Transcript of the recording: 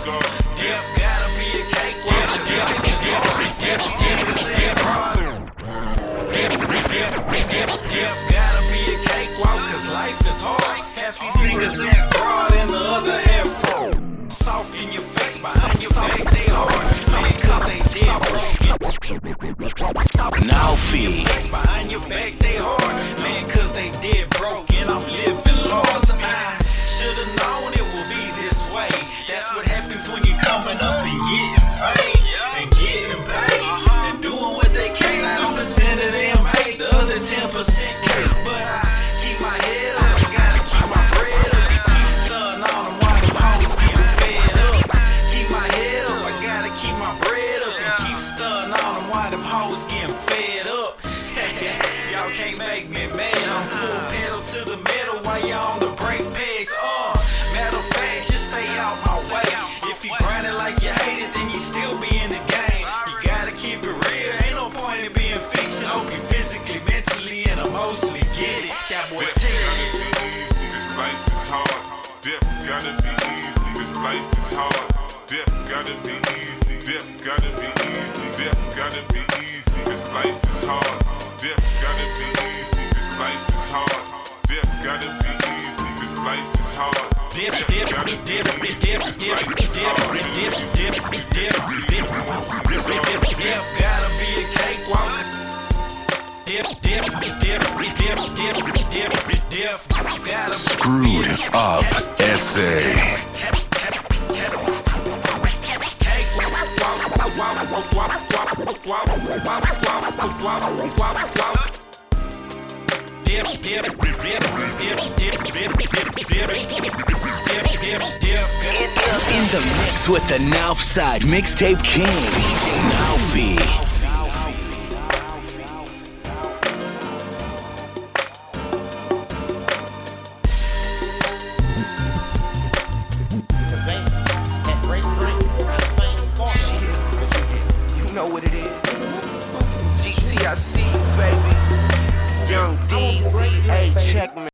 Death gotta be a cakewalk, 'cause life is hard. Death gotta be a cakewalk, 'cause life is hard. Half these niggas act broad and the other half fraud. Soft in your face, behind your back they hard. Man, 'cause they dead broke. Now feed. Behind your back they hard. Man, 'cause they dead broke and I'm living lost. I should've known it would be this way. That's what happens when you're coming up and getting fame and getting paid and doing what they can. 90% of them hate, the other 10% can't. But I keep my head up, gotta keep my bread up. Keep stunning on them while them hoes getting fed up. Keep my head up, I gotta keep my bread up and keep stunning on them while them hoes getting fed up. Y'all can't make me mad. I'm full pedal to the metal while y'all on the brake pegs. Matter of fact, just stay out my way. If you grind it like you hate it, then you still be in the game. You gotta keep it real. Ain't no point in being fiction. Hope you physically, mentally, and emotionally get it. That boy Death tell gotta you. be easy, this life is hard. Death gotta be easy, this life is hard. Death gotta be easy, death gotta be easy, death gotta be easy, this life is hard. Death gotta be easy, this life is hard. Death gotta be easy, this life is hard. Death gotta be a cakewalk. Screwed Up SA. In the mix with the Northside Mixtape King, DJ Nowfie. You know what it is. GTIC, baby. Young DZ, hey, check me.